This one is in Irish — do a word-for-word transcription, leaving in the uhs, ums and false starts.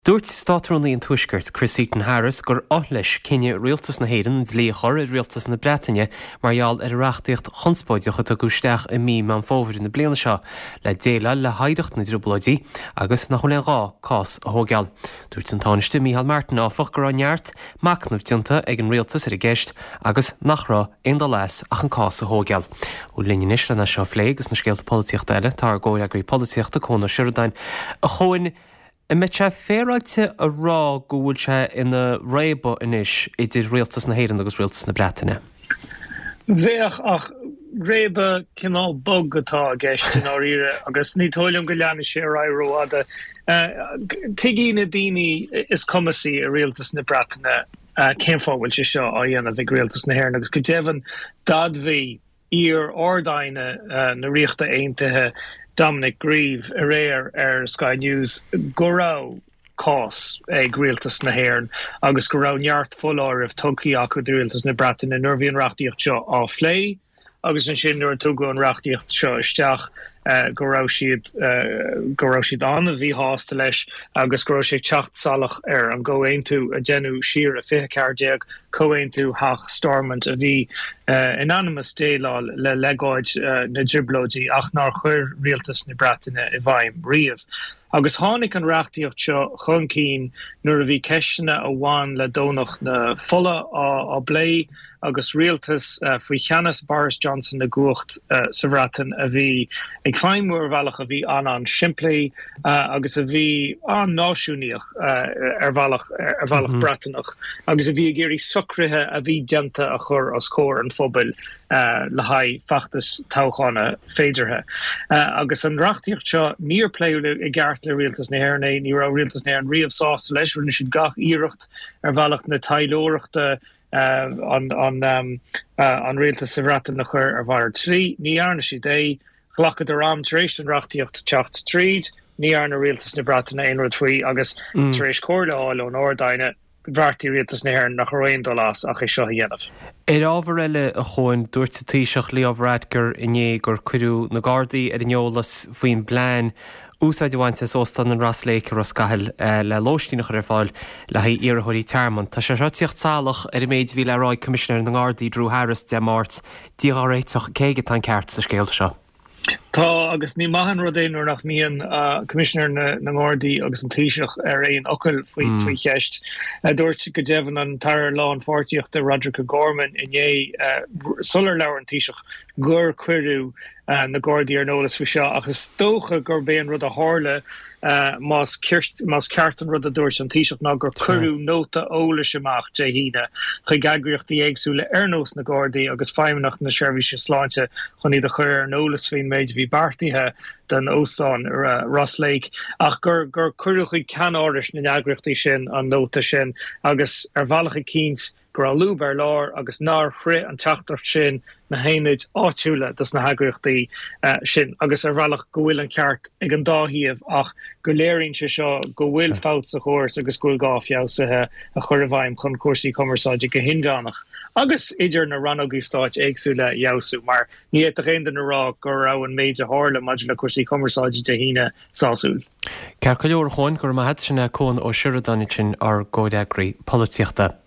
Dúirt státrúnaí an tuisgurt Chris Eaton Harris gur áthleis cinne rialtas na héireann dlí chur i rialtas na Breataine marall ar reachtaíocht chunspóideacha tá gúisteach i mí man fómhair na bliana seo le déile le haideacht na drúblaidí agus nach chuil rá cás a thógeal. Dúirt an táiste Micheál Martin áfach gur an neart macnamh dionta ag an rialtas ar a gceist agus nach rá aon dá leas ach an cás a thógeal. Ú linneis lena seo phlé agus na scéalta políochta eile tá ggóir agraí políochta chuna siúrdain a chuin I met sé féráilte a rá go bhfuil sé ina réba inis idir rialtas na héireann agus rialtas na Breataine. Bheadh ach réba cinál bog atá a gceist in áiríre agus ní tóilm go leanna sé ráróáda. Tuigí na daoine is cumasaí a rialtas na Breataine cén fábhail sé seo á dhéanamh ag rialtas na héireann agus go deimhin dadmhí ír ordaine na riachta aontaithe Dominic Grieve a réir ar Sky News go rá cás ag rialtas na héireann agus go rá neart fullár ah tugaí acu rialtas na Breataine nuair bhíonn reachtaíocht seo á phlé agus an sin nuair tugadh an reachtaíocht seo isteach go rá siad go rá siad an a bhí hásta leis agus go rá sé teacht salach ar an ggóhain tú a genú siar a fiche ceardéag comhain tú hach stormant a bhí anonymous déáil le legáid na driblóidí ach nar chuir rialtas na Breataine i bhaim riamh. Agus tháinig an reachtaíocht seo chun cín nuair a bhí ceisina a bhain le dónach na fola á blé agus rialtas faoi cheannas Boris Johnson na gcuacht sa Bhreatain a bhí ag feidhmúir bhealach a bhí an an siimplí agus a bhí an náisiúníoch ar bhealach ar bhealach Breatainach agus a bhí géirí sucrithe a bhí dianta a chur as cór an fphobal le haid feachtas toghchána féidirthe. Agus an reachtaíocht seo níor pléú i gceart le rialtas na héireann ní rá rialtas na an riamh sásta leis rinne siad gach íireacht ar bhealach na taidhleoireachta Uh, on on um uh, on rialtas sa Bhreatain nach chuir ar bhar trí ní airne si é ghlachad ar am taréis an reachtaíocht teacht tríd ní airne rialtas na Breataine aon rud faoi agus taréis cóirleáil ón ordaine bhreairtí rialtas na héireann nach raon dó las ach é seo a dhéanamh. Er ábhar eile a chuin dúirt sa taoiseach Leo Varadkar inné gur cuireadh na Gardaí ar an eolas faoin bláin úsáid bhainte óstan an rasléice ras cahill le lóistíach ar fáil le ha iarthirí termman. Tá sé seotíocht salach ar méid bhí le ráid commissioner na Gardaí Drew Harris de mát dí á réiteach céige an ceart sa scéalta seo. Tá agus ní maithan rud é nuair nach mííon commissioner na Gardaí agus an taoiseach ar éon ocail faoi faoi cheist. Dúirt go deimhin an tar lá an fortíocht de Roderick Gorman inné sular leabhar an taoiseach gur cuireadh na Gardaí ar nólas faoi seo agus tócha gur béon rud a hála más ceart an rud a dúirt an taoiseach ná gur cuireadh nóta ólas amach de híine chu gagriochtaí éagsúla ar nós na Gardaí agus feimmeach na seirbhíse sláinte chun iad a chuir ar nólas faoin méid bhí bartaithe den óstán ar Ross Lake ach gur gur cuireadh chuig cean áiris na neagriochtaí sin an nóta sin agus ar bhealacha cíns gur a lúb ar lár agus nar chri an teachtarcht sin na héanaid áitiúla dus na hagriochtaí sin agus ar bhealach go bhfuil an ceart ag an dáthíomh ach go léironn se seo go bhfuil fát sa chóirs agus gúil gáfheabhsathe a chur a bhaim chun cuasaí commerceáide go hindeannach. Agus idir na ranógaí stáit éagsúla jausú mar ní a réan na rá gur ra an méid a hála maidir na cuasaí commerceáide de híine sásúil. Cear go leor chuin gur maithe sinna cón ó siúrdaine sin ar ggóideagraí políochta.